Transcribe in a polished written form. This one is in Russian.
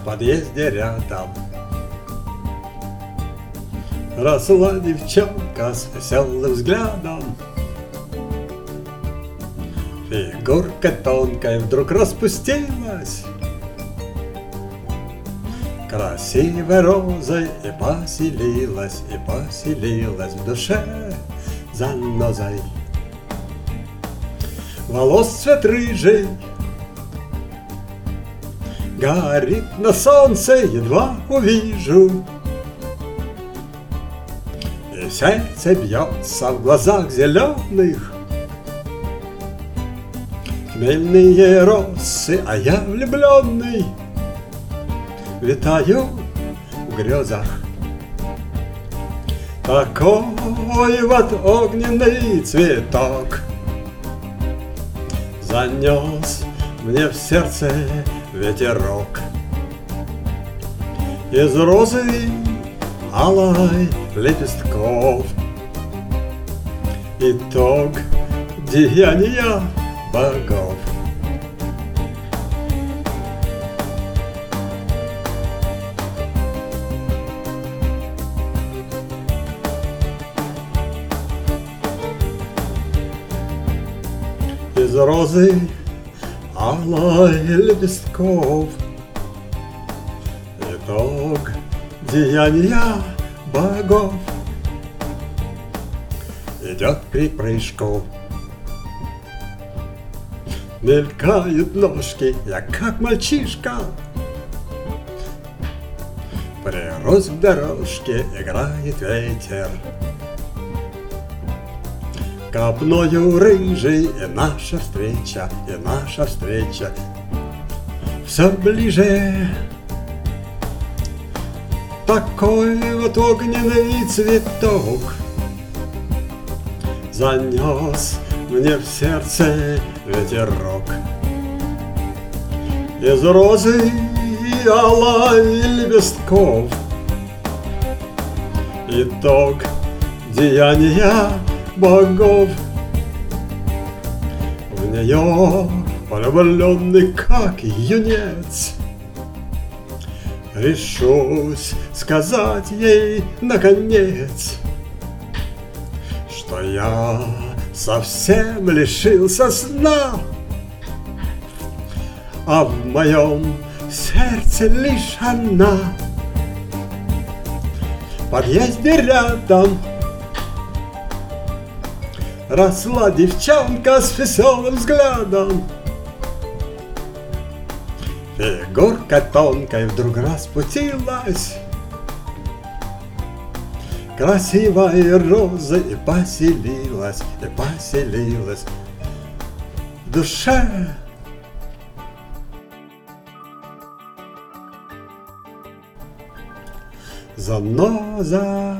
в подъезде рядом росла девчонка с веселым взглядом. Фигурка тонкая вдруг распустилась красивой розой и поселилась в душе занозой. Волос цвет рыжий горит на солнце, едва увижу, и сердце бьется в глазах зеленых. Хмельные росы, а я влюбленный витаю в грезах. Такой вот огненный цветок занес мне в сердце ветерок. Из розы алой лепестков итог деяния богов. Из розы алой лепестков итог деяния богов. Идет припрыжку, мелькают ножки, я как мальчишка. Прирос к дорожке, играет ветер копною рыжей, и наша встреча все ближе. Такой вот огненный цветок занес мне в сердце ветерок. Из розы алой лепестков итог деяния богов. В нее влюбленный как юнец решусь сказать ей наконец, что я совсем лишился сна, а в моем сердце лишь она. В подъезде рядом росла девчонка с веселым взглядом. Фигурка тонкая вдруг распутилась красивой розой и поселилась в душе. Заноза.